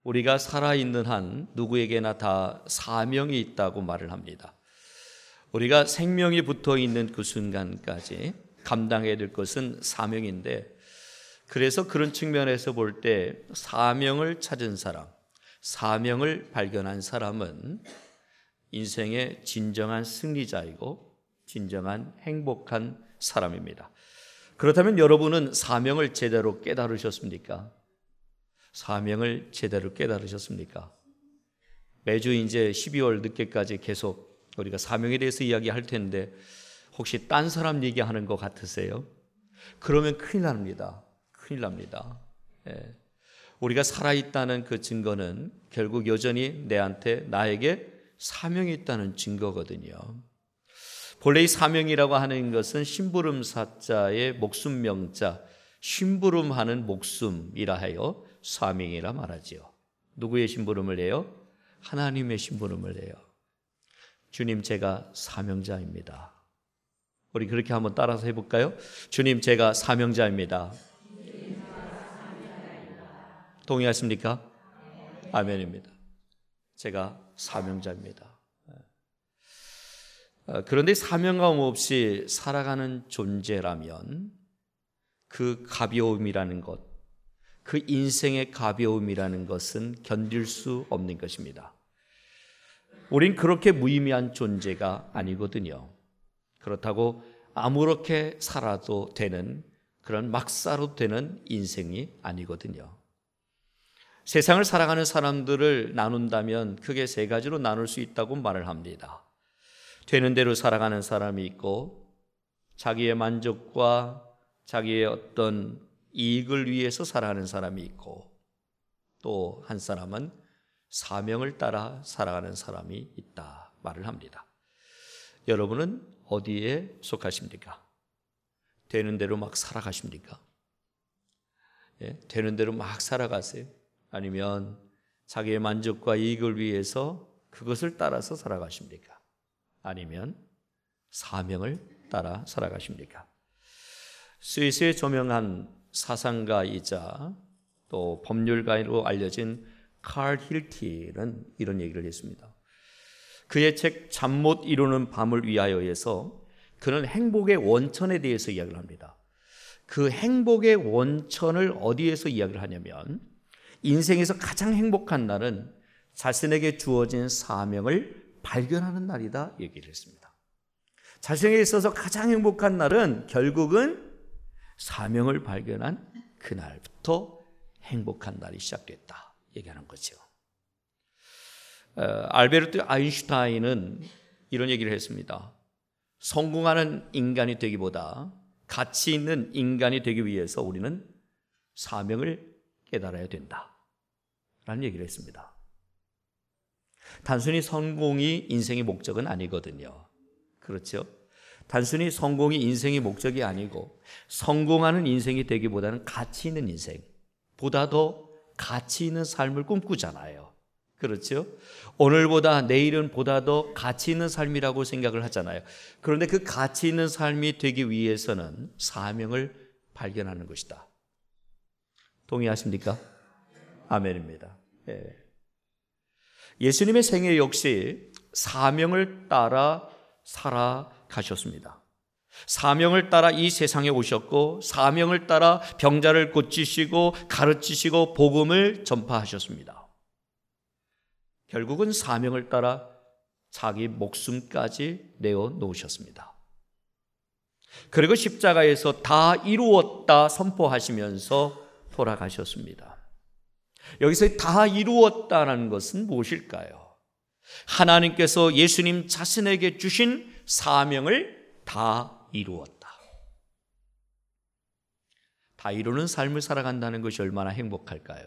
우리가 살아있는 한 누구에게나 다 사명이 있다고 말을 합니다. 우리가 생명이 붙어 있는 그 순간까지 감당해야 될 것은 사명인데, 그래서 그런 측면에서 볼 때 사명을 찾은 사람, 사명을 발견한 사람은 인생의 진정한 승리자이고 진정한 행복한 사람입니다. 그렇다면 여러분은 사명을 제대로 깨달으셨습니까? 사명을 제대로 깨달으셨습니까? 매주 이제 12월 늦게까지 계속 우리가 사명에 대해서 이야기할 텐데, 혹시 딴 사람 얘기하는 것 같으세요? 그러면 큰일 납니다. 큰일 납니다. 예. 우리가 살아있다는 그 증거는 결국 여전히 나에게 사명이 있다는 증거거든요. 본래 이 사명이라고 하는 것은 심부름사자의 목숨명자, 심부름하는 목숨이라 하여 사명이라 말하지요. 누구의 심부름을 해요? 하나님의 심부름을 해요. 주님, 제가 사명자입니다. 우리 그렇게 한번 따라서 해볼까요? 주님, 제가 사명자입니다. 동의하십니까? 아멘입니다. 제가 사명자입니다. 그런데 사명감 없이 살아가는 존재라면 그 가벼움이라는 것, 그 인생의 가벼움이라는 것은 견딜 수 없는 것입니다. 우린 그렇게 무의미한 존재가 아니거든요. 그렇다고 아무렇게 살아도 되는, 그런 막 살아도 되는 인생이 아니거든요. 세상을 살아가는 사람들을 나눈다면 크게 세 가지로 나눌 수 있다고 말을 합니다. 되는 대로 살아가는 사람이 있고, 자기의 만족과 자기의 어떤 이익을 위해서 살아가는 사람이 있고, 또 한 사람은 사명을 따라 살아가는 사람이 있다 말을 합니다. 여러분은 어디에 속하십니까? 되는 대로 막 살아가십니까? 예, 되는 대로 막 살아가세요? 아니면 자기의 만족과 이익을 위해서 그것을 따라서 살아가십니까? 아니면 사명을 따라 살아가십니까? 스위스의 저명한 사상가이자 또 법률가로 알려진 칼 힐티는 이런 얘기를 했습니다. 그의 책 잠 못 이루는 밤을 위하여에서 그는 행복의 원천에 대해서 이야기를 합니다. 그 행복의 원천을 어디에서 이야기를 하냐면, 인생에서 가장 행복한 날은 자신에게 주어진 사명을 발견하는 날이다 얘기를 했습니다. 자신에게 있어서 가장 행복한 날은 결국은 사명을 발견한 그날부터 행복한 날이 시작됐다 얘기하는 거죠. 알베르트 아인슈타인은 이런 얘기를 했습니다. 성공하는 인간이 되기보다 가치 있는 인간이 되기 위해서 우리는 사명을 깨달아야 된다 라는 얘기를 했습니다. 단순히 성공이 인생의 목적은 아니거든요. 그렇죠? 단순히 성공이 인생의 목적이 아니고, 성공하는 인생이 되기보다는 가치 있는 인생, 보다 더 가치 있는 삶을 꿈꾸잖아요. 그렇죠? 오늘보다 내일은 보다 더 가치 있는 삶이라고 생각을 하잖아요. 그런데 그 가치 있는 삶이 되기 위해서는 사명을 발견하는 것이다. 동의하십니까? 아멘입니다. 예. 예수님의 생애 역시 사명을 따라 살아가셨습니다. 사명을 따라 이 세상에 오셨고, 사명을 따라 병자를 고치시고 가르치시고 복음을 전파하셨습니다. 결국은 사명을 따라 자기 목숨까지 내어놓으셨습니다. 그리고 십자가에서 다 이루었다 선포하시면서 돌아가셨습니다. 여기서 다 이루었다는 것은 무엇일까요? 하나님께서 예수님 자신에게 주신 사명을 다 이루었다. 다 이루는 삶을 살아간다는 것이 얼마나 행복할까요?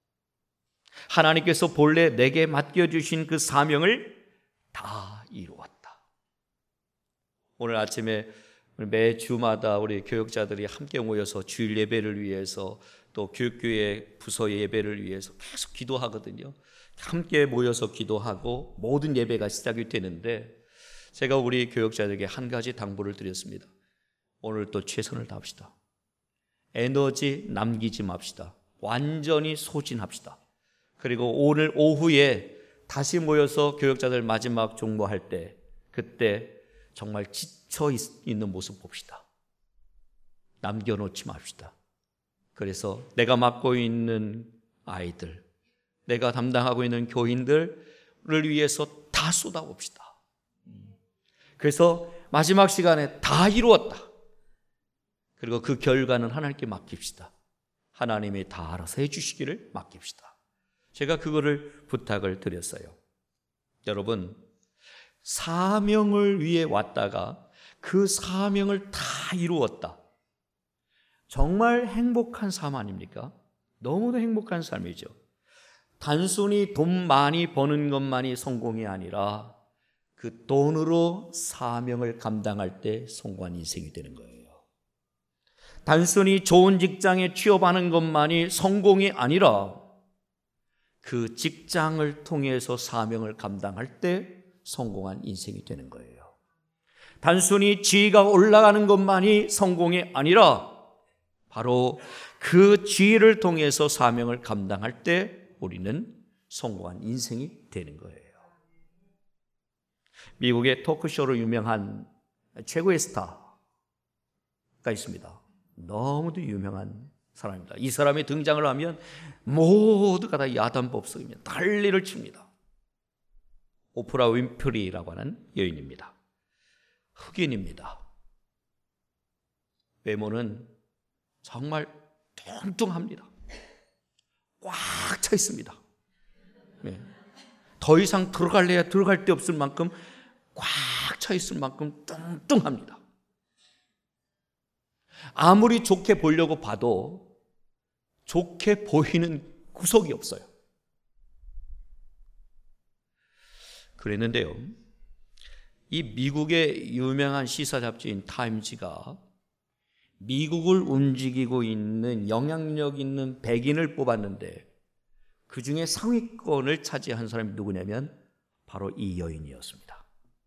하나님께서 본래 내게 맡겨주신 그 사명을 다 이루었다. 오늘 아침에 매주마다 우리 교육자들이 함께 모여서 주일 예배를 위해서, 또 교육교회 부서 예배를 위해서 계속 기도하거든요. 함께 모여서 기도하고 모든 예배가 시작이 되는데, 제가 우리 교육자들에게 한 가지 당부를 드렸습니다. 오늘 또 최선을 다합시다. 에너지 남기지 맙시다. 완전히 소진합시다. 그리고 오늘 오후에 다시 모여서 교역자들 마지막 종모할 때 그때 정말 지쳐 있는 모습 봅시다. 남겨놓지 맙시다. 그래서 내가 맡고 있는 아이들, 내가 담당하고 있는 교인들을 위해서 다 쏟아봅시다. 그래서 마지막 시간에 다 이루었다. 그리고 그 결과는 하나님께 맡깁시다. 하나님이 다 알아서 해주시기를 맡깁시다. 제가 그거를 부탁을 드렸어요. 여러분, 사명을 위해 왔다가 그 사명을 다 이루었다. 정말 행복한 삶 아닙니까? 너무도 행복한 삶이죠. 단순히 돈 많이 버는 것만이 성공이 아니라 그 돈으로 사명을 감당할 때 성공한 인생이 되는 거예요. 단순히 좋은 직장에 취업하는 것만이 성공이 아니라 그 직장을 통해서 사명을 감당할 때 성공한 인생이 되는 거예요. 단순히 지위가 올라가는 것만이 성공이 아니라 바로 그 지위를 통해서 사명을 감당할 때 우리는 성공한 인생이 되는 거예요. 미국의 토크쇼로 유명한 최고의 스타가 있습니다. 너무도 유명한 사람입니다. 이 사람이 등장을 하면 모두가 다 야단법석이며 난리를 칩니다. 오프라 윈프리라고 하는 여인입니다. 흑인입니다. 외모는 정말 뚱뚱합니다. 꽉 차 있습니다. 네. 더 이상 들어갈래야 들어갈 데 없을 만큼 꽉 차 있을 만큼 뚱뚱합니다. 아무리 좋게 보려고 봐도 좋게 보이는 구석이 없어요. 그랬는데요, 이 미국의 유명한 시사 잡지인 타임지가 미국을 움직이고 있는 영향력 있는 백인을 뽑았는데 그 중에 상위권을 차지한 사람이 누구냐면 바로 이 여인이었습니다.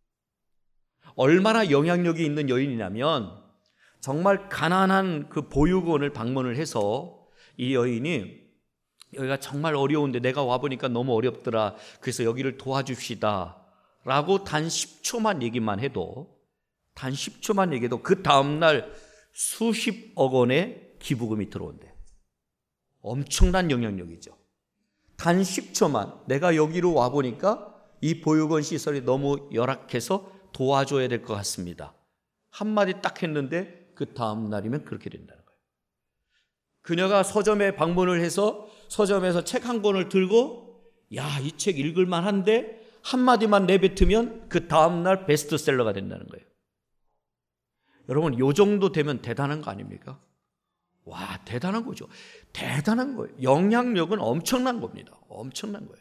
얼마나 영향력이 있는 여인이냐면 정말 가난한 그 보육원을 방문을 해서 이 여인이 여기가 정말 어려운데 내가 와보니까 너무 어렵더라. 그래서 여기를 도와줍시다 라고 단 10초만 얘기만 해도 그 다음날 수십억 원의 기부금이 들어온대. 엄청난 영향력이죠. 단 10초만 내가 여기로 와보니까 이 보육원 시설이 너무 열악해서 도와줘야 될 것 같습니다. 한마디 딱 했는데 그 다음 날이면 그렇게 된다는 거예요. 그녀가 서점에 방문을 해서 서점에서 책 한 권을 들고 야, 이 책 읽을만 한데 한마디만 내뱉으면 그 다음 날 베스트셀러가 된다는 거예요. 여러분, 요 정도 되면 대단한 거 아닙니까? 와, 대단한 거죠. 대단한 거예요. 영향력은 엄청난 겁니다. 엄청난 거예요.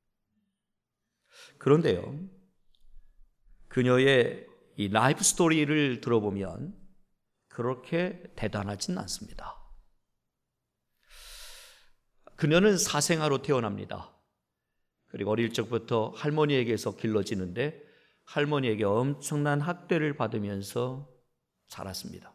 그런데요, 그녀의 이 라이프 스토리를 들어보면 그렇게 대단하진 않습니다. 그녀는 사생아로 태어납니다. 그리고 어릴 적부터 할머니에게서 길러지는데 할머니에게 엄청난 학대를 받으면서 자랐습니다.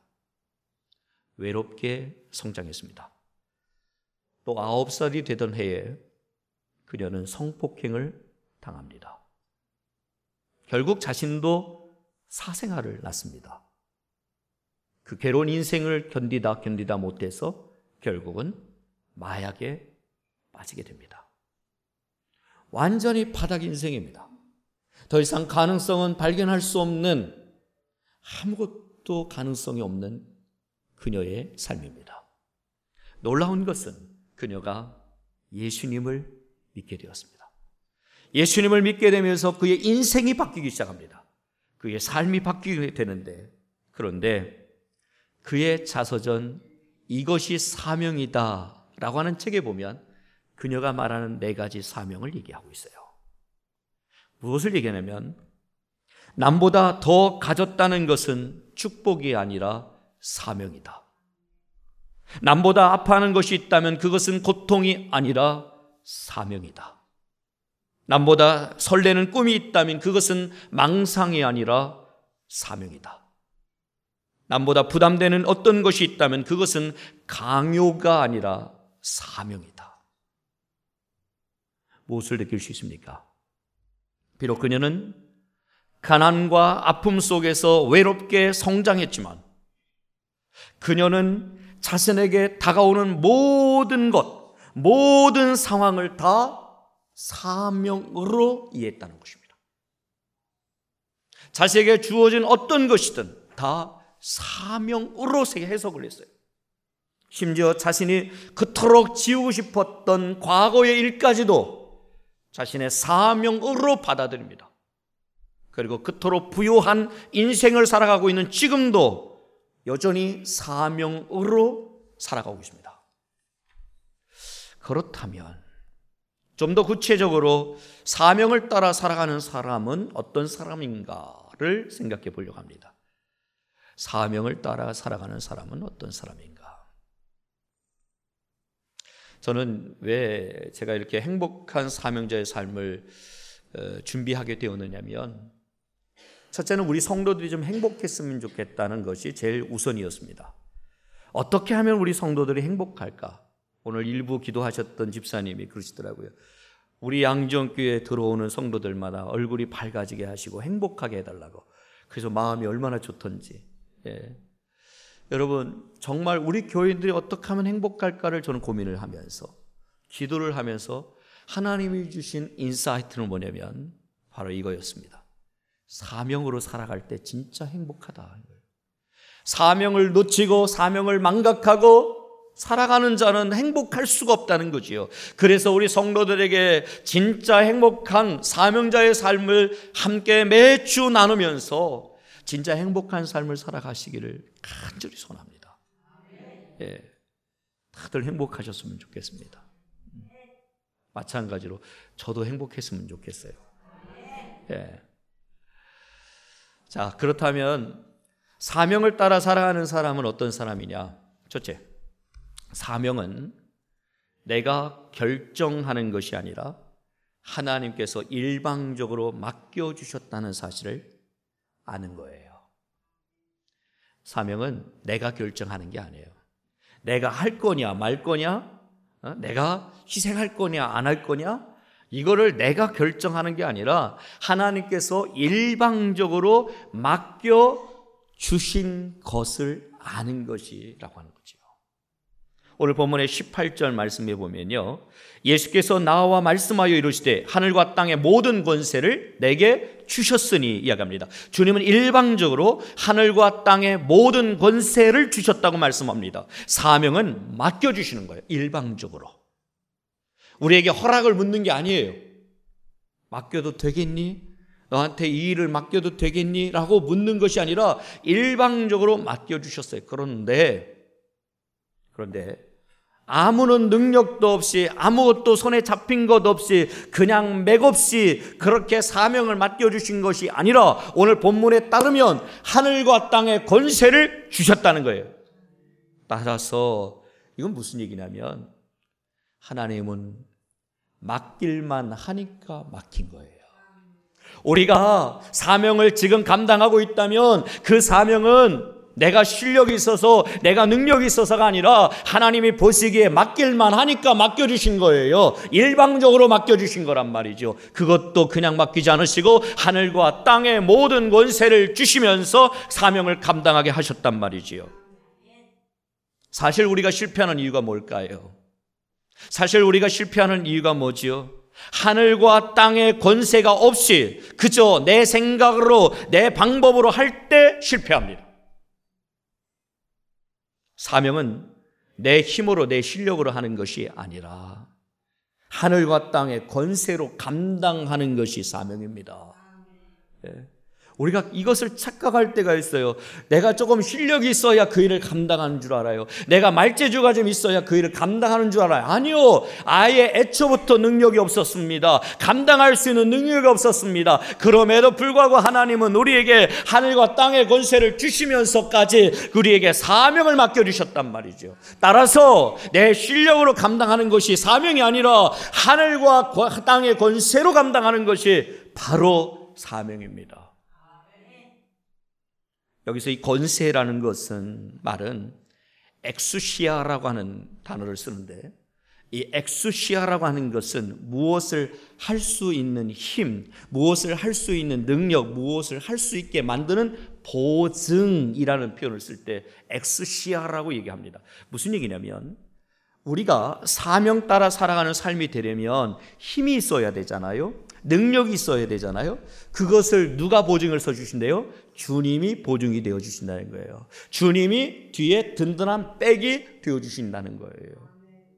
외롭게 성장했습니다. 또 9살이 되던 해에 그녀는 성폭행을 당합니다. 결국 자신도 사생아를 낳습니다. 그 괴로운 인생을 견디다 못해서 결국은 마약에 빠지게 됩니다. 완전히 바닥 인생입니다. 더 이상 가능성은 발견할 수 없는, 아무것도 가능성이 없는 그녀의 삶입니다. 놀라운 것은 그녀가 예수님을 믿게 되었습니다. 예수님을 믿게 되면서 그의 인생이 바뀌기 시작합니다. 그의 삶이 바뀌게 되는데, 그런데 그의 자서전 이것이 사명이다 라고 하는 책에 보면 그녀가 말하는 4가지 사명을 얘기하고 있어요. 무엇을 얘기하냐면 남보다 더 가졌다는 것은 축복이 아니라 사명이다. 남보다 아파하는 것이 있다면 그것은 고통이 아니라 사명이다. 남보다 설레는 꿈이 있다면 그것은 망상이 아니라 사명이다. 남보다 부담되는 어떤 것이 있다면 그것은 강요가 아니라 사명이다. 무엇을 느낄 수 있습니까? 비록 그녀는 가난과 아픔 속에서 외롭게 성장했지만 그녀는 자신에게 다가오는 모든 것, 모든 상황을 다 사명으로 이해했다는 것입니다. 자신에게 주어진 어떤 것이든 다 사명으로 해석을 했어요. 심지어 자신이 그토록 지우고 싶었던 과거의 일까지도 자신의 사명으로 받아들입니다. 그리고 그토록 부유한 인생을 살아가고 있는 지금도 여전히 사명으로 살아가고 있습니다. 그렇다면 좀 더 구체적으로 사명을 따라 살아가는 사람은 어떤 사람인가를 생각해 보려고 합니다. 사명을 따라 살아가는 사람은 어떤 사람인가? 저는 왜 제가 이렇게 행복한 사명자의 삶을 준비하게 되었느냐면, 첫째는 우리 성도들이 좀 행복했으면 좋겠다는 것이 제일 우선이었습니다. 어떻게 하면 우리 성도들이 행복할까? 오늘 일부 기도하셨던 집사님이 그러시더라고요. 우리 양정교회에 들어오는 성도들마다 얼굴이 밝아지게 하시고 행복하게 해달라고. 그래서 마음이 얼마나 좋던지. 여러분, 정말 우리 교인들이 어떻게 하면 행복할까를 저는 고민을 하면서, 기도를 하면서 하나님이 주신 인사이트는 뭐냐면 바로 이거였습니다. 사명으로 살아갈 때 진짜 행복하다. 사명을 놓치고 사명을 망각하고 살아가는 자는 행복할 수가 없다는 거지요. 그래서 우리 성도들에게 진짜 행복한 사명자의 삶을 함께 매주 나누면서 진짜 행복한 삶을 살아가시기를 간절히 소원합니다. 다들 행복하셨으면 좋겠습니다. 마찬가지로 저도 행복했으면 좋겠어요. 자, 그렇다면 사명을 따라 살아가는 사람은 어떤 사람이냐? 첫째, 사명은 내가 결정하는 것이 아니라 하나님께서 일방적으로 맡겨주셨다는 사실을 아는 거예요. 사명은 내가 결정하는 게 아니에요. 내가 할 거냐 말 거냐, 내가 희생할 거냐 안 할 거냐, 이거를 내가 결정하는 게 아니라 하나님께서 일방적으로 맡겨주신 것을 아는 것이라고 하는 거죠. 오늘 본문의 18절 말씀해 보면요, 예수께서 나와 말씀하여 이르시되 하늘과 땅의 모든 권세를 내게 주셨으니 이야기합니다. 주님은 일방적으로 하늘과 땅의 모든 권세를 주셨다고 말씀합니다. 사명은 맡겨주시는 거예요. 일방적으로. 우리에게 허락을 묻는 게 아니에요. 맡겨도 되겠니? 너한테 이 일을 맡겨도 되겠니? 라고 묻는 것이 아니라 일방적으로 맡겨주셨어요. 그런데 아무런 능력도 없이, 아무것도 손에 잡힌 것 없이, 그냥 맥없이 그렇게 사명을 맡겨주신 것이 아니라 오늘 본문에 따르면 하늘과 땅의 권세를 주셨다는 거예요. 따라서 이건 무슨 얘기냐면 하나님은 맡길만 하니까 맡긴 거예요. 우리가 사명을 지금 감당하고 있다면 그 사명은 내가 실력이 있어서, 내가 능력이 있어서가 아니라 하나님이 보시기에 맡길만 하니까 맡겨주신 거예요. 일방적으로 맡겨주신 거란 말이죠. 그것도 그냥 맡기지 않으시고 하늘과 땅의 모든 권세를 주시면서 사명을 감당하게 하셨단 말이지요. 사실 우리가 실패하는 이유가 뭘까요? 사실 우리가 실패하는 이유가 뭐지요? 하늘과 땅의 권세가 없이 그저 내 생각으로, 내 방법으로 할 때 실패합니다. 사명은 내 힘으로, 내 실력으로 하는 것이 아니라 하늘과 땅의 권세로 감당하는 것이 사명입니다. 우리가 이것을 착각할 때가 있어요. 내가 조금 실력이 있어야 그 일을 감당하는 줄 알아요. 내가 말재주가 좀 있어야 그 일을 감당하는 줄 알아요. 아니요, 아예 애초부터 능력이 없었습니다. 감당할 수 있는 능력이 없었습니다. 그럼에도 불구하고 하나님은 우리에게 하늘과 땅의 권세를 주시면서까지 우리에게 사명을 맡겨주셨단 말이죠. 따라서 내 실력으로 감당하는 것이 사명이 아니라 하늘과 땅의 권세로 감당하는 것이 바로 사명입니다. 여기서 이 권세라는 것은 말은 엑수시아라고 하는 단어를 쓰는데, 이 엑수시아라고 하는 것은 무엇을 할 수 있는 힘, 무엇을 할 수 있는 능력, 무엇을 할 수 있게 만드는 보증이라는 표현을 쓸 때 엑수시아라고 얘기합니다. 무슨 얘기냐면 우리가 사명 따라 살아가는 삶이 되려면 힘이 있어야 되잖아요. 능력이 있어야 되잖아요. 그것을 누가 보증을 서주신대요? 주님이 보증이 되어주신다는 거예요. 주님이 뒤에 든든한 백이 되어주신다는 거예요.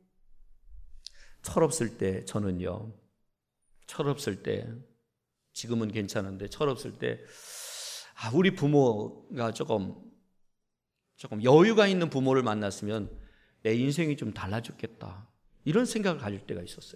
철없을 때 저는요, 철없을 때, 지금은 괜찮은데 철없을 때 우리 부모가 조금 여유가 있는 부모를 만났으면 내 인생이 좀 달라졌겠다, 이런 생각을 가질 때가 있었어요.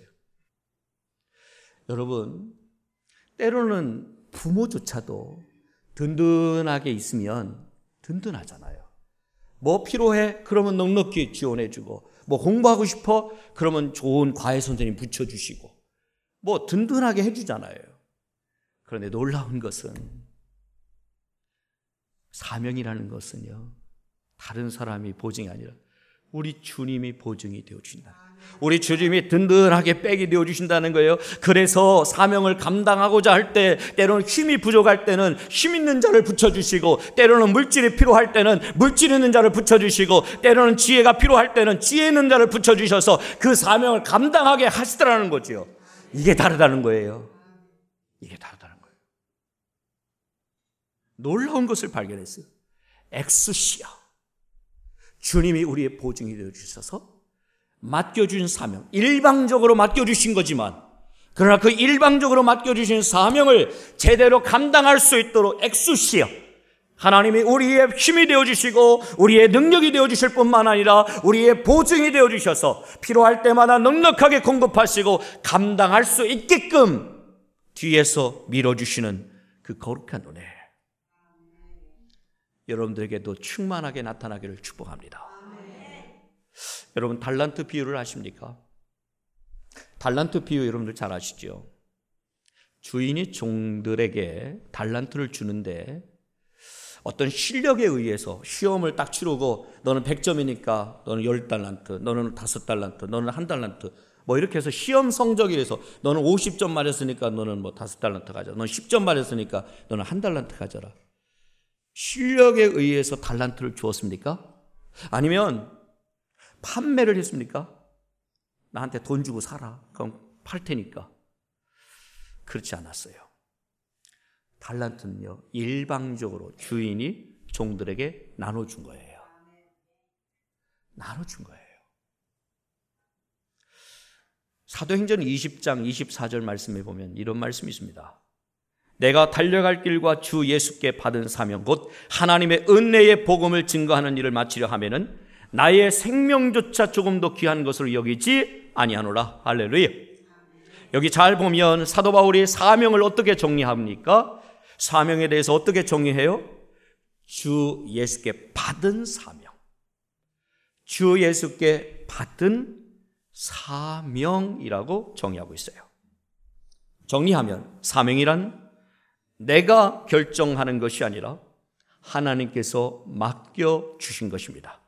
여러분, 때로는 부모조차도 든든하게 있으면 든든하잖아요. 뭐 필요해? 그러면 넉넉히 지원해주고, 뭐 공부하고 싶어? 그러면 좋은 과외 선생님 붙여주시고, 뭐 든든하게 해주잖아요. 그런데 놀라운 것은 사명이라는 것은요, 다른 사람이 보증이 아니라 우리 주님이 보증이 되어주신다. 우리 주님이 든든하게 백이 되어주신다는 거예요. 그래서 사명을 감당하고자 할 때, 때로는 힘이 부족할 때는 힘 있는 자를 붙여주시고, 때로는 물질이 필요할 때는 물질 있는 자를 붙여주시고, 때로는 지혜가 필요할 때는 지혜 있는 자를 붙여주셔서 그 사명을 감당하게 하시더라는 거죠. 이게 다르다는 거예요. 이게 다르다는 거예요. 놀라운 것을 발견했어요. 엑스시아, 주님이 우리의 보증이 되어주셔서 맡겨주신 사명, 일방적으로 맡겨주신 거지만, 그러나 그 일방적으로 맡겨주신 사명을 제대로 감당할 수 있도록 엑수시아, 하나님이 우리의 힘이 되어주시고 우리의 능력이 되어주실 뿐만 아니라 우리의 보증이 되어주셔서 필요할 때마다 넉넉하게 공급하시고 감당할 수 있게끔 뒤에서 밀어주시는 그 거룩한 은혜, 여러분들에게도 충만하게 나타나기를 축복합니다. 여러분, 달란트 비유를 아십니까? 달란트 비유 여러분들 잘 아시죠? 주인이 종들에게 달란트를 주는데 어떤 실력에 의해서 시험을 딱 치르고, 너는 100점이니까 너는 10달란트, 너는 5달란트, 너는 1달란트, 뭐 이렇게 해서 시험 성적이라서 너는 50점 맞았으니까 너는 뭐 5달란트 가져라, 너는 10점 맞았으니까 너는 1달란트 가져라. 실력에 의해서 달란트를 주었습니까? 아니면 판매를 했습니까? 나한테 돈 주고 사라, 그럼 팔 테니까. 그렇지 않았어요. 달란트는요, 일방적으로 주인이 종들에게 나눠준 거예요. 나눠준 거예요. 사도행전 20장 24절 말씀에 보면 이런 말씀이 있습니다. 내가 달려갈 길과 주 예수께 받은 사명, 곧 하나님의 은혜의 복음을 증거하는 일을 마치려 하면은 나의 생명조차 조금도 귀한 것으로 여기지 아니하노라. 할렐루야. 여기 잘 보면 사도 바울이 사명을 어떻게 정리합니까? 사명에 대해서 어떻게 정리해요? 주 예수께 받은 사명, 주 예수께 받은 사명이라고 정의하고 있어요. 정리하면 사명이란 내가 결정하는 것이 아니라 하나님께서 맡겨주신 것입니다.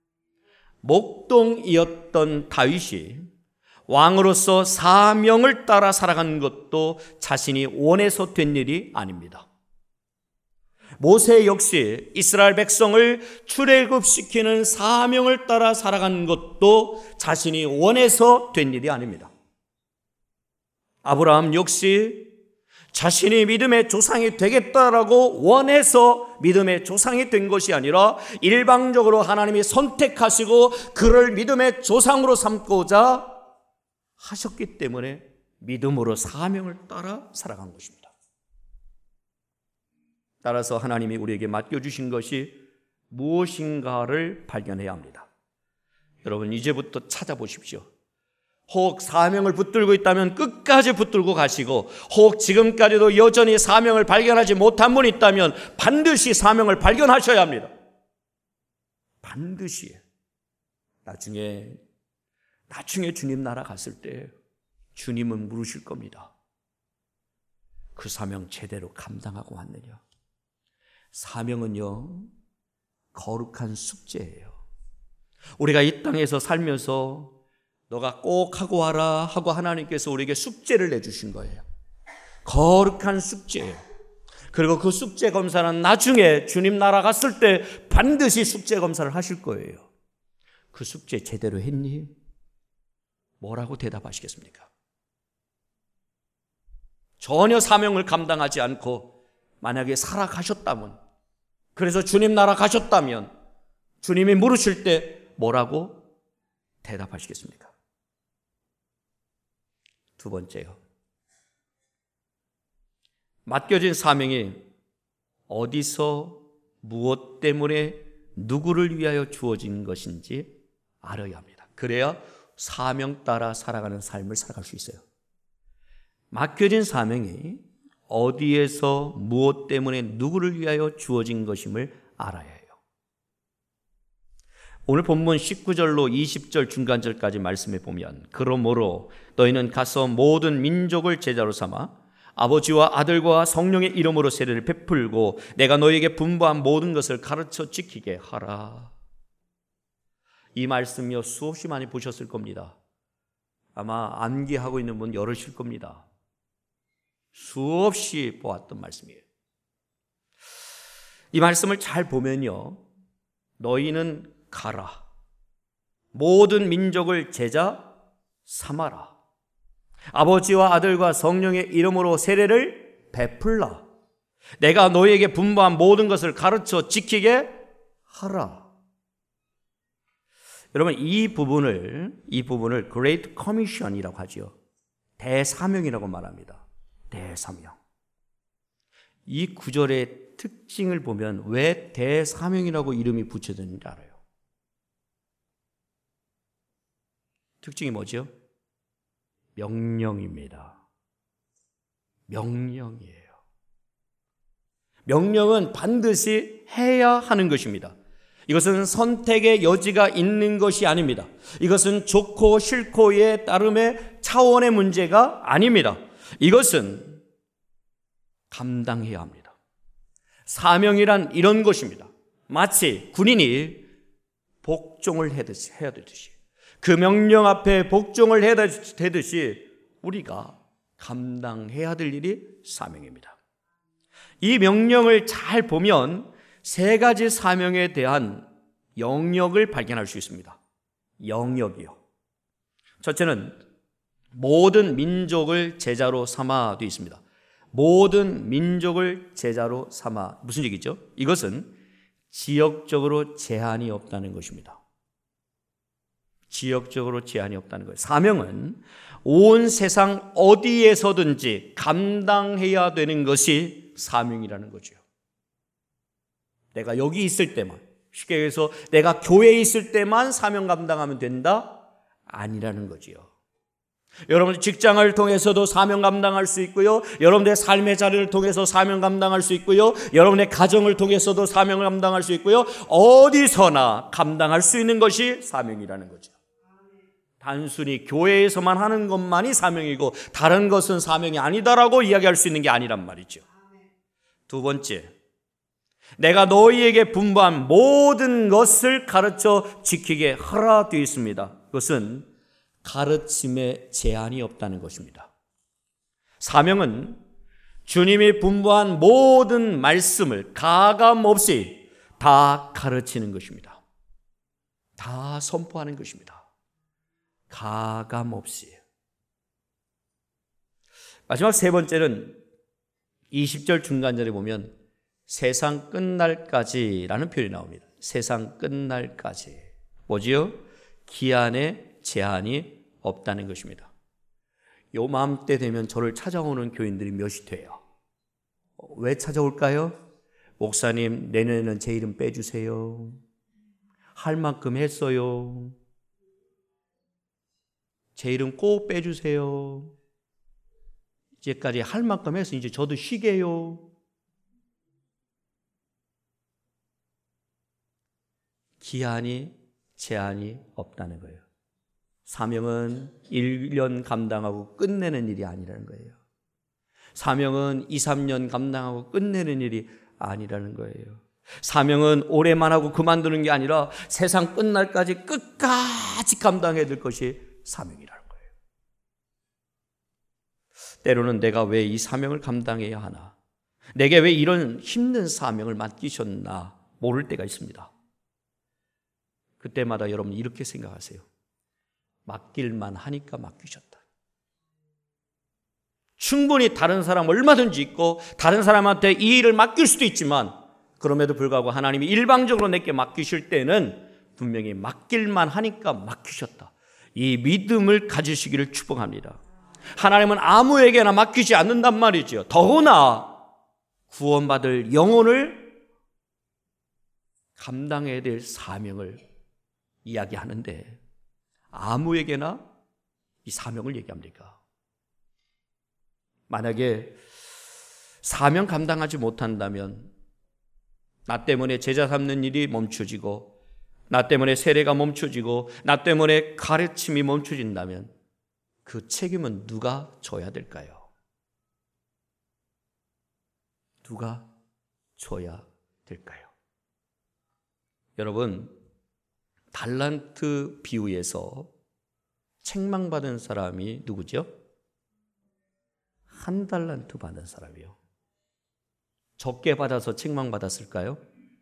목동이었던 다윗이 왕으로서 사명을 따라 살아가는 것도 자신이 원해서 된 일이 아닙니다. 모세 역시 이스라엘 백성을 출애굽시키는 사명을 따라 살아가는 것도 자신이 원해서 된 일이 아닙니다. 아브라함 역시 자신이 믿음의 조상이 되겠다라고 원해서 믿음의 조상이 된 것이 아니라 일방적으로 하나님이 선택하시고 그를 믿음의 조상으로 삼고자 하셨기 때문에 믿음으로 사명을 따라 살아간 것입니다. 따라서 하나님이 우리에게 맡겨주신 것이 무엇인가를 발견해야 합니다. 여러분, 이제부터 찾아보십시오. 혹 사명을 붙들고 있다면 끝까지 붙들고 가시고, 혹 지금까지도 여전히 사명을 발견하지 못한 분이 있다면 반드시 사명을 발견하셔야 합니다. 반드시. 나중에 주님 나라 갔을 때 주님은 물으실 겁니다. 그 사명 제대로 감당하고 왔느냐? 사명은요, 거룩한 숙제예요. 우리가 이 땅에서 살면서 너가 꼭 하고 와라 하고 하나님께서 우리에게 숙제를 내주신 거예요. 거룩한 숙제예요. 그리고 그 숙제 검사는 나중에 주님 나라 갔을 때 반드시 숙제 검사를 하실 거예요. 그 숙제 제대로 했니? 뭐라고 대답하시겠습니까? 전혀 사명을 감당하지 않고 만약에 살아가셨다면, 그래서 주님 나라 가셨다면 주님이 물으실 때 뭐라고 대답하시겠습니까? 두 번째요. 맡겨진 사명이 어디서 무엇 때문에 누구를 위하여 주어진 것인지 알아야 합니다. 그래야 사명 따라 살아가는 삶을 살아갈 수 있어요. 맡겨진 사명이 어디에서 무엇 때문에 누구를 위하여 주어진 것임을 알아야 해요. 오늘 본문 19절로 20절 중간절까지 말씀해 보면, 그러므로 너희는 가서 모든 민족을 제자로 삼아 아버지와 아들과 성령의 이름으로 세례를 베풀고 내가 너희에게 분부한 모든 것을 가르쳐 지키게 하라. 이 말씀이요 수없이 많이 보셨을 겁니다. 아마 암기하고 있는 분 여러실 겁니다. 수없이 보았던 말씀이에요. 이 말씀을 잘 보면요, 너희는 가라, 모든 민족을 제자 삼아라, 아버지와 아들과 성령의 이름으로 세례를 베풀라, 내가 너희에게 분부한 모든 것을 가르쳐 지키게 하라. 여러분, 이 부분을 Great Commission이라고 하죠. 대사명이라고 말합니다. 대사명. 이 구절의 특징을 보면 왜 대사명이라고 이름이 붙여졌는지 알아요. 특징이 뭐죠? 명령입니다. 명령이에요. 명령은 반드시 해야 하는 것입니다. 이것은 선택의 여지가 있는 것이 아닙니다. 이것은 좋고 싫고의 따름의 차원의 문제가 아닙니다. 이것은 감당해야 합니다. 사명이란 이런 것입니다. 마치 군인이 복종을 해야 되듯이, 그 명령 앞에 복종을 해야 되듯이 우리가 감당해야 될 일이 사명입니다. 이 명령을 잘 보면 세 가지 사명에 대한 영역을 발견할 수 있습니다. 영역이요. 첫째는 모든 민족을 제자로 삼아 되어 있습니다. 모든 민족을 제자로 삼아. 무슨 얘기죠? 이것은 지역적으로 제한이 없다는 것입니다. 지역적으로 제한이 없다는 거예요. 사명은 온 세상 어디에서든지 감당해야 되는 것이 사명이라는 거죠. 내가 여기 있을 때만, 쉽게 얘기해서 내가 교회에 있을 때만 사명 감당하면 된다? 아니라는 거지요. 여러분 직장을 통해서도 사명 감당할 수 있고요, 여러분의 삶의 자리를 통해서 사명 감당할 수 있고요, 여러분의 가정을 통해서도 사명을 감당할 수 있고요, 어디서나 감당할 수 있는 것이 사명이라는 거죠. 단순히 교회에서만 하는 것만이 사명이고 다른 것은 사명이 아니다라고 이야기할 수 있는 게 아니란 말이죠. 두 번째, 내가 너희에게 분부한 모든 것을 가르쳐 지키게 하라 되어 있습니다. 그것은 가르침에 제한이 없다는 것입니다. 사명은 주님이 분부한 모든 말씀을 가감 없이 다 가르치는 것입니다. 다 선포하는 것입니다. 가감 없이. 마지막 세 번째는 20절 중간절에 보면 세상 끝날까지라는 표현이 나옵니다. 세상 끝날까지. 뭐지요? 기한에 제한이 없다는 것입니다. 요맘때 되면 저를 찾아오는 교인들이 몇이 돼요. 왜 찾아올까요? 목사님, 내년에는 제 이름 빼주세요. 할 만큼 했어요. 제 이름 꼭 빼주세요. 이제까지 할 만큼 해서 이제 저도 쉬게요. 기한이 제한이 없다는 거예요. 사명은 1년 감당하고 끝내는 일이 아니라는 거예요. 사명은 2, 3년 감당하고 끝내는 일이 아니라는 거예요. 사명은 오래만 하고 그만두는 게 아니라 세상 끝날까지 끝까지 감당해야 될 것이 사명이라는 거예요. 때로는 내가 왜 이 사명을 감당해야 하나? 내게 왜 이런 힘든 사명을 맡기셨나 모를 때가 있습니다. 그때마다 여러분 이렇게 생각하세요. 맡길만 하니까 맡기셨다. 충분히 다른 사람 얼마든지 있고 다른 사람한테 이 일을 맡길 수도 있지만 그럼에도 불구하고 하나님이 일방적으로 내게 맡기실 때는 분명히 맡길만 하니까 맡기셨다. 이 믿음을 가지시기를 축복합니다. 하나님은 아무에게나 맡기지 않는단 말이죠. 더구나 구원받을 영혼을 감당해야 될 사명을 이야기하는데 아무에게나 이 사명을 얘기합니까? 만약에 사명 감당하지 못한다면 나 때문에 제자 삼는 일이 멈춰지고 나 때문에 세례가 멈춰지고 나 때문에 가르침이 멈춰진다면 그 책임은 누가 져야 될까요? 누가 져야 될까요? 여러분, 달란트 비유에서 책망받은 사람이 누구죠? 1달란트 받은 사람이요. 적게 받아서 책망받았을까요?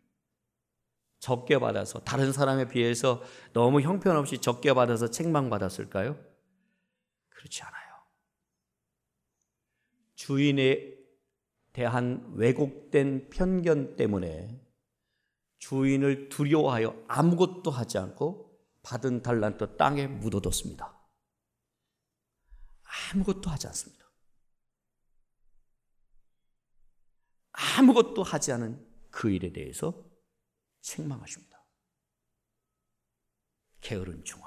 적게 받아서 다른 사람에 비해서 너무 형편없이 적게 받아서 책망받았을까요? 그렇지 않아요. 주인에 대한 왜곡된 편견 때문에 주인을 두려워하여 아무것도 하지 않고 받은 달란트 땅에 묻어뒀습니다. 아무것도 하지 않습니다. 아무것도 하지 않은 그 일에 대해서 책망하십니다. 게으른 종아.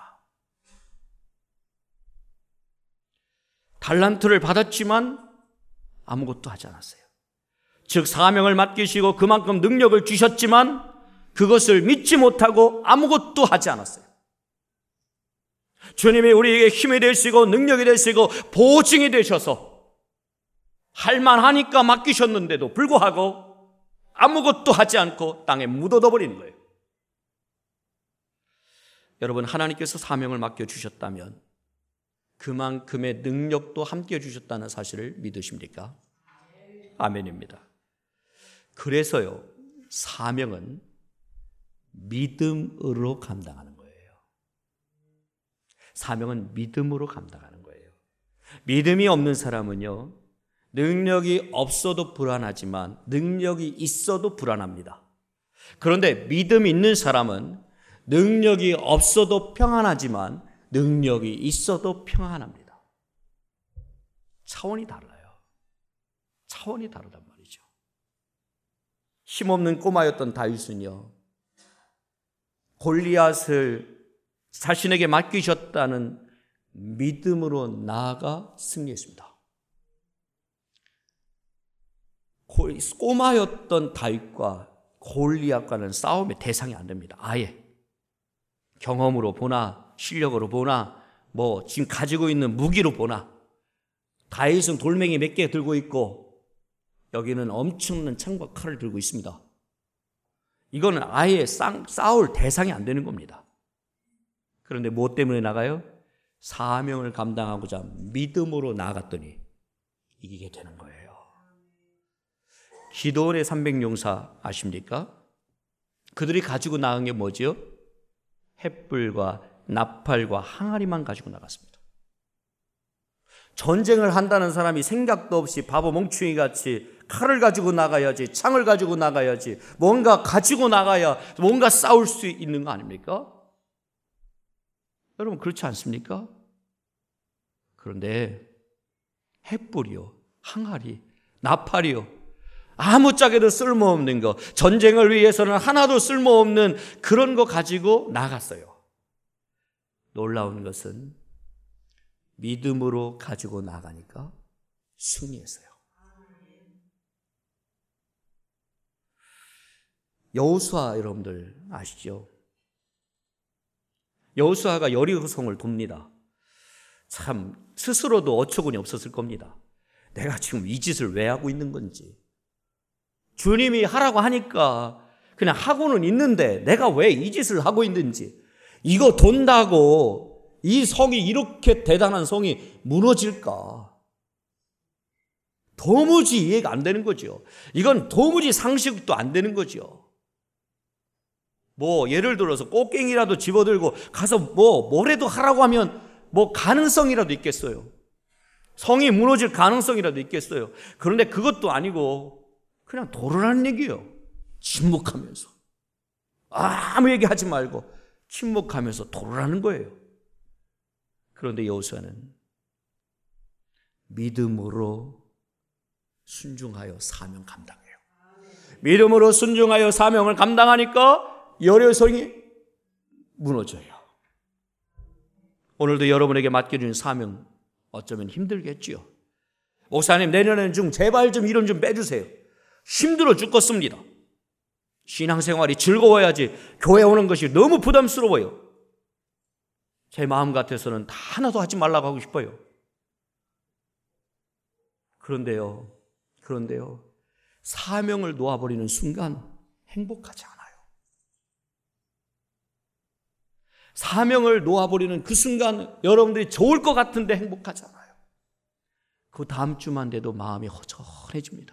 달란트를 받았지만 아무것도 하지 않았어요. 즉 사명을 맡기시고 그만큼 능력을 주셨지만 그것을 믿지 못하고 아무것도 하지 않았어요. 주님이 우리에게 힘이 되시고 능력이 되시고 보증이 되셔서 할만하니까 맡기셨는데도 불구하고 아무것도 하지 않고 땅에 묻어둬 버리는 거예요. 여러분, 하나님께서 사명을 맡겨주셨다면 그만큼의 능력도 함께 주셨다는 사실을 믿으십니까? 아멘입니다. 그래서요, 사명은 믿음으로 감당하는 거예요. 사명은 믿음으로 감당하는 거예요. 믿음이 없는 사람은요, 능력이 없어도 불안하지만 능력이 있어도 불안합니다. 그런데 믿음이 있는 사람은 능력이 없어도 평안하지만 능력이 있어도 평안합니다. 차원이 달라요. 차원이 다르단 말이죠. 힘없는 꼬마였던 다윗은요, 골리앗을 자신에게 맡기셨다는 믿음으로 나아가 승리했습니다. 꼬마였던 다윗과 골리앗과는 싸움의 대상이 안 됩니다. 아예 경험으로 보나 실력으로 보나 뭐 지금 가지고 있는 무기로 보나 다윗은 돌멩이 몇 개 들고 있고 여기는 엄청난 창과 칼을 들고 있습니다. 이거는 아예 싸울 대상이 안 되는 겁니다. 그런데 무엇 때문에 나가요? 사명을 감당하고자 믿음으로 나아갔더니 이기게 되는 거예요. 기드온의 300용사 아십니까? 그들이 가지고 나간 게 뭐지요? 횃불과 나팔과 항아리만 가지고 나갔습니다. 전쟁을 한다는 사람이 생각도 없이 바보 멍충이 같이 칼을 가지고 나가야지, 창을 가지고 나가야지, 뭔가 가지고 나가야 뭔가 싸울 수 있는 거 아닙니까? 여러분, 그렇지 않습니까? 그런데 횃불이요, 항아리, 나팔이요, 아무짝에도 쓸모없는 거, 전쟁을 위해서는 하나도 쓸모없는 그런 거 가지고 나갔어요. 놀라운 것은 믿음으로 가지고 나가니까 승리했어요. 여호수아 여러분들 아시죠? 여호수아가 여리고성을 돕니다. 참 스스로도 어처구니 없었을 겁니다. 내가 지금 이 짓을 왜 하고 있는 건지. 주님이 하라고 하니까 그냥 하고는 있는데 내가 왜 이 짓을 하고 있는지. 이거 돈다고 이 성이 이렇게 대단한 성이 무너질까? 도무지 이해가 안 되는 거죠. 이건 도무지 상식도 안 되는 거죠. 예를 들어서 꽃갱이라도 집어들고 가서 뭐라도 하라고 하면 가능성이라도 있겠어요. 성이 무너질 가능성이라도 있겠어요. 그런데 그것도 아니고 그냥 도르라는 얘기예요. 침묵하면서. 아무 얘기하지 말고 침묵하면서 도르라는 거예요. 그런데 여호수아는 믿음으로 순종하여 사명 감당해요. 믿음으로 순종하여 사명을 감당하니까 여리고성이 무너져요. 오늘도 여러분에게 맡겨진 사명 어쩌면 힘들겠지요. 목사님, 내년에는 좀 제발 좀 이름 좀 빼주세요. 힘들어 죽겠습니다. 신앙생활이 즐거워야지 교회 오는 것이 너무 부담스러워요. 제 마음 같아서는 다 하나도 하지 말라고 하고 싶어요. 그런데요, 사명을 놓아버리는 순간 행복하지 않아요. 사명을 놓아버리는 그 순간 여러분들이 좋을 것 같은데 행복하지 않아요. 그 다음 주만 돼도 마음이 허전해집니다.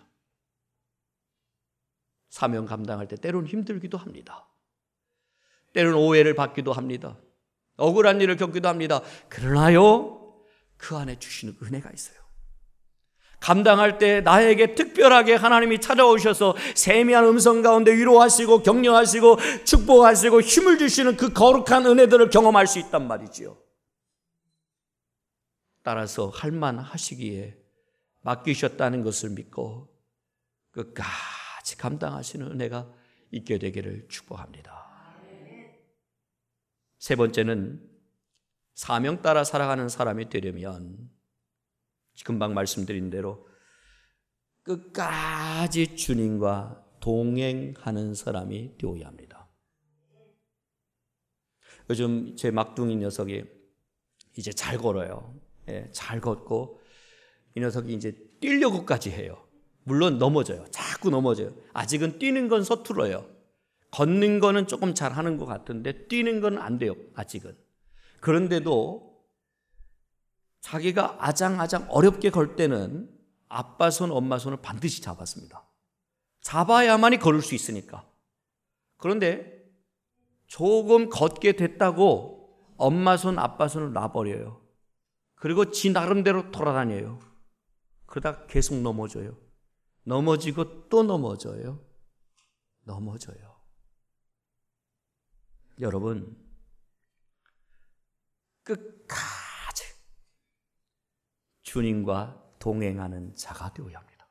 사명 감당할 때 때로는 힘들기도 합니다. 때로는 오해를 받기도 합니다. 억울한 일을 겪기도 합니다. 그러나요, 그 안에 주시는 은혜가 있어요. 감당할 때 나에게 특별하게 하나님이 찾아오셔서 세미한 음성 가운데 위로하시고 격려하시고 축복하시고 힘을 주시는 그 거룩한 은혜들을 경험할 수 있단 말이지요. 따라서 할만하시기에 맡기셨다는 것을 믿고 끝까지 감당하시는 은혜가 있게 되기를 축복합니다. 세 번째는 사명 따라 살아가는 사람이 되려면 금방 말씀드린 대로 끝까지 주님과 동행하는 사람이 되어야 합니다. 요즘 제 막둥이 녀석이 이제 잘 걸어요. 잘 걷고 이 녀석이 이제 뛰려고까지 해요. 물론 넘어져요. 자꾸 넘어져요. 아직은 뛰는 건 서툴러요. 걷는 거는 조금 잘하는 것 같은데 뛰는 건 안 돼요. 아직은. 그런데도 자기가 아장아장 어렵게 걸 때는 아빠 손, 엄마 손을 반드시 잡았습니다. 잡아야만이 걸을 수 있으니까. 그런데 조금 걷게 됐다고 엄마 손, 아빠 손을 놔버려요. 그리고 지 나름대로 돌아다녀요. 그러다 계속 넘어져요. 넘어지고 또 넘어져요. 여러분, 끝까지 주님과 동행하는 자가 되어야 합니다.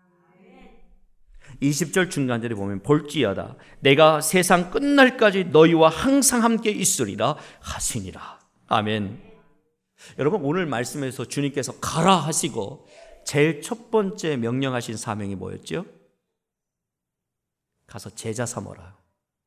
20절 중간절에 보면 볼지어다 내가 세상 끝날까지 너희와 항상 함께 있으리라 하시니라. 아멘. 여러분, 오늘 말씀에서 주님께서 가라 하시고 제일 첫 번째 명령하신 사명이 뭐였죠? 가서 제자 삼어라.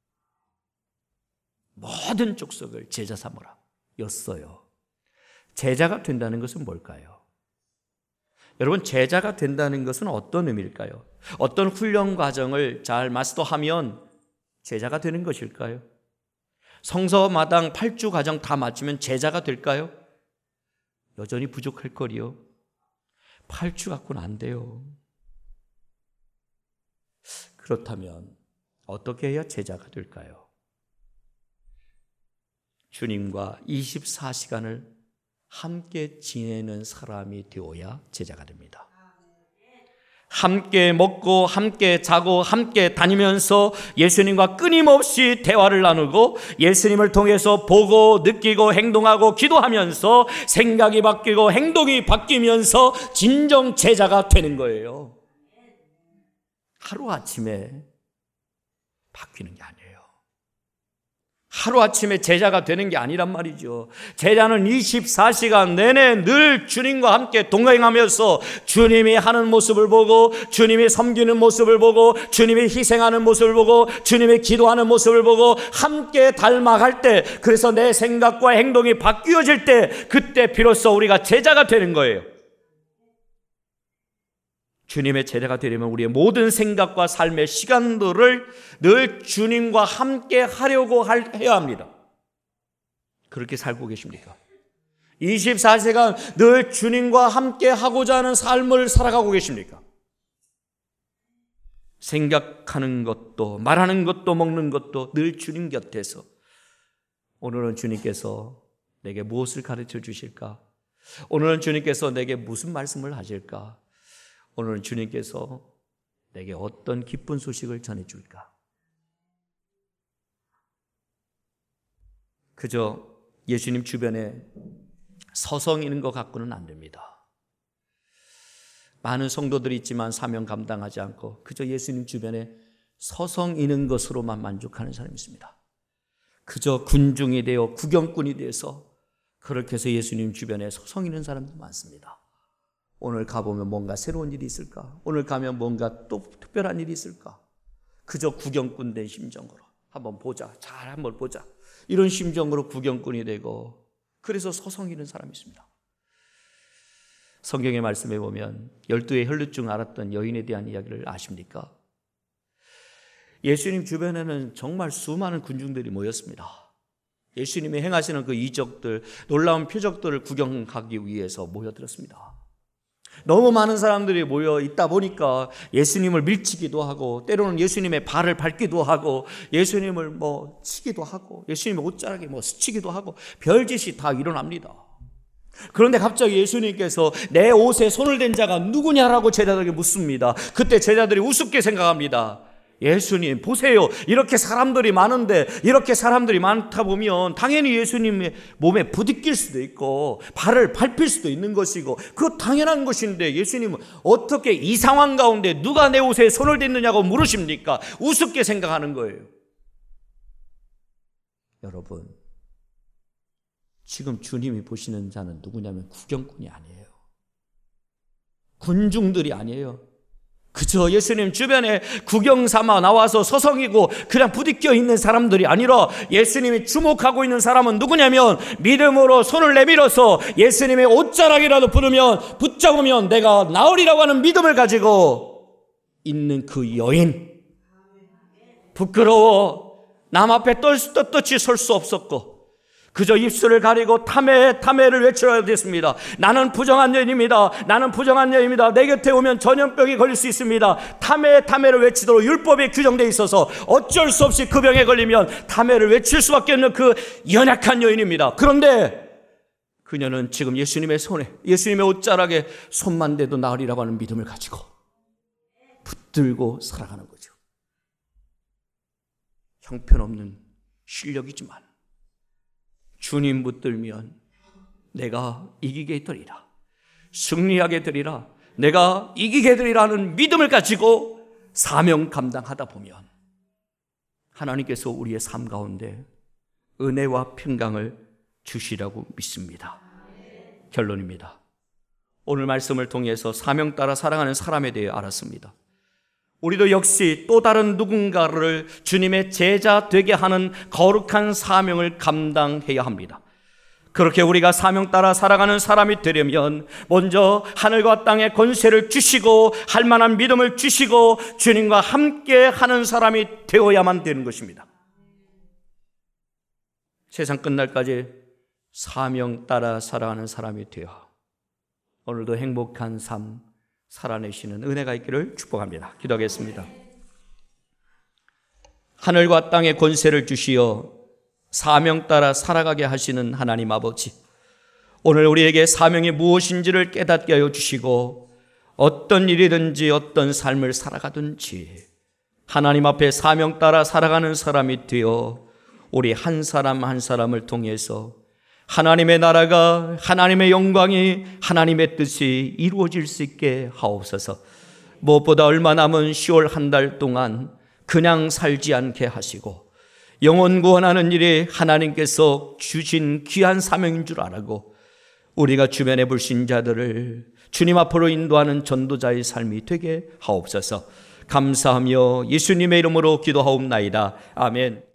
모든 족속을 제자 삼어라 였어요. 제자가 된다는 것은 뭘까요? 여러분, 제자가 된다는 것은 어떤 의미일까요? 어떤 훈련 과정을 잘 마스터하면 제자가 되는 것일까요? 성서 마당 8주 과정 다 마치면 제자가 될까요? 여전히 부족할 거리요. 8주 갖고는 안 돼요. 그렇다면 어떻게 해야 제자가 될까요? 주님과 24시간을 함께 지내는 사람이 되어야 제자가 됩니다. 함께 먹고 함께 자고 함께 다니면서 예수님과 끊임없이 대화를 나누고 예수님을 통해서 보고 느끼고 행동하고 기도하면서 생각이 바뀌고 행동이 바뀌면서 진정 제자가 되는 거예요. 하루아침에 바뀌는 게 아니에요. 하루아침에 제자가 되는 게 아니란 말이죠. 제자는 24시간 내내 늘 주님과 함께 동행하면서 주님이 하는 모습을 보고 주님이 섬기는 모습을 보고 주님이 희생하는 모습을 보고 주님이 기도하는 모습을 보고 함께 닮아갈 때, 그래서 내 생각과 행동이 바뀌어질 때, 그때 비로소 우리가 제자가 되는 거예요. 주님의 제자가 되려면 우리의 모든 생각과 삶의 시간들을 늘 주님과 함께 하려고 해야 합니다. 그렇게 살고 계십니까? 24시간 늘 주님과 함께 하고자 하는 삶을 살아가고 계십니까? 생각하는 것도 말하는 것도 먹는 것도 늘 주님 곁에서 오늘은 주님께서 내게 무엇을 가르쳐 주실까? 오늘은 주님께서 내게 무슨 말씀을 하실까? 오늘은 주님께서 내게 어떤 기쁜 소식을 전해줄까? 그저 예수님 주변에 서성이는 것 갖고는 안 됩니다. 많은 성도들이 있지만 사명 감당하지 않고 그저 예수님 주변에 서성이는 것으로만 만족하는 사람이 있습니다. 그저 군중이 되어 구경꾼이 돼서 그렇게 해서 예수님 주변에 서성이는 사람도 많습니다. 오늘 가보면 뭔가 새로운 일이 있을까? 오늘 가면 뭔가 또 특별한 일이 있을까? 그저 구경꾼 된 심정으로 한번 보자, 잘 한번 보자, 이런 심정으로 구경꾼이 되고 그래서 서성이는 사람이 있습니다. 성경의 말씀에 보면 12의 혈루증 앓았던 여인에 대한 이야기를 아십니까? 예수님 주변에는 정말 수많은 군중들이 모였습니다. 예수님이 행하시는 그 이적들, 놀라운 표적들을 구경하기 위해서 모여들었습니다. 너무 많은 사람들이 모여 있다 보니까 예수님을 밀치기도 하고 때로는 예수님의 발을 밟기도 하고 예수님을 치기도 하고 예수님의 옷자락에 스치기도 하고 별짓이 다 일어납니다. 그런데 갑자기 예수님께서 내 옷에 손을 댄 자가 누구냐라고 제자들에게 묻습니다. 그때 제자들이 우습게 생각합니다. 예수님 보세요, 이렇게 사람들이 많은데 이렇게 사람들이 많다 보면 당연히 예수님의 몸에 부딪힐 수도 있고 발을 밟힐 수도 있는 것이고 그거 당연한 것인데 예수님은 어떻게 이 상황 가운데 누가 내 옷에 손을 댔느냐고 물으십니까? 우습게 생각하는 거예요. 여러분, 지금 주님이 보시는 자는 누구냐면 구경꾼이 아니에요. 군중들이 아니에요. 그저 예수님 주변에 구경 삼아 나와서 서성이고 그냥 부딪혀 있는 사람들이 아니라 예수님이 주목하고 있는 사람은 누구냐면 믿음으로 손을 내밀어서 예수님의 옷자락이라도 붙잡으면 내가 나으리라고 하는 믿음을 가지고 있는 그 여인. 부끄러워 남 앞에 떳떳이 설 수 없었고 그저 입술을 가리고 탐해를 외쳐야 됐습니다. 나는 부정한 여인입니다. 나는 부정한 여인입니다. 내 곁에 오면 전염병이 걸릴 수 있습니다. 탐해를 외치도록 율법에 규정되어 있어서 어쩔 수 없이 그 병에 걸리면 탐해를 외칠 수밖에 없는 그 연약한 여인입니다. 그런데 그녀는 지금 예수님의 손에, 예수님의 옷자락에 손만 대도 나으리라고 하는 믿음을 가지고 붙들고 살아가는 거죠. 형편없는 실력이지만 주님 붙들면 내가 이기게 되리라, 승리하게 되리라, 내가 이기게 되리라는 믿음을 가지고 사명 감당하다 보면 하나님께서 우리의 삶 가운데 은혜와 평강을 주시라고 믿습니다. 결론입니다. 오늘 말씀을 통해서 사명 따라 살아가는 사람에 대해 알았습니다. 우리도 역시 또 다른 누군가를 주님의 제자 되게 하는 거룩한 사명을 감당해야 합니다. 그렇게 우리가 사명 따라 살아가는 사람이 되려면 먼저 하늘과 땅의 권세를 주시고 할 만한 믿음을 주시고 주님과 함께 하는 사람이 되어야만 되는 것입니다. 세상 끝날까지 사명 따라 살아가는 사람이 되어 오늘도 행복한 삶 살아내시는 은혜가 있기를 축복합니다. 기도하겠습니다. 하늘과 땅의 권세를 주시어 사명 따라 살아가게 하시는 하나님 아버지, 오늘 우리에게 사명이 무엇인지를 깨닫게 하여 주시고 어떤 일이든지 어떤 삶을 살아가든지 하나님 앞에 사명 따라 살아가는 사람이 되어 우리 한 사람 한 사람을 통해서 하나님의 나라가, 하나님의 영광이, 하나님의 뜻이 이루어질 수 있게 하옵소서. 무엇보다 얼마 남은 10월 한 달 동안 그냥 살지 않게 하시고 영혼 구원하는 일이 하나님께서 주신 귀한 사명인 줄 알고 우리가 주변의 불신자들을 주님 앞으로 인도하는 전도자의 삶이 되게 하옵소서. 감사하며 예수님의 이름으로 기도하옵나이다. 아멘.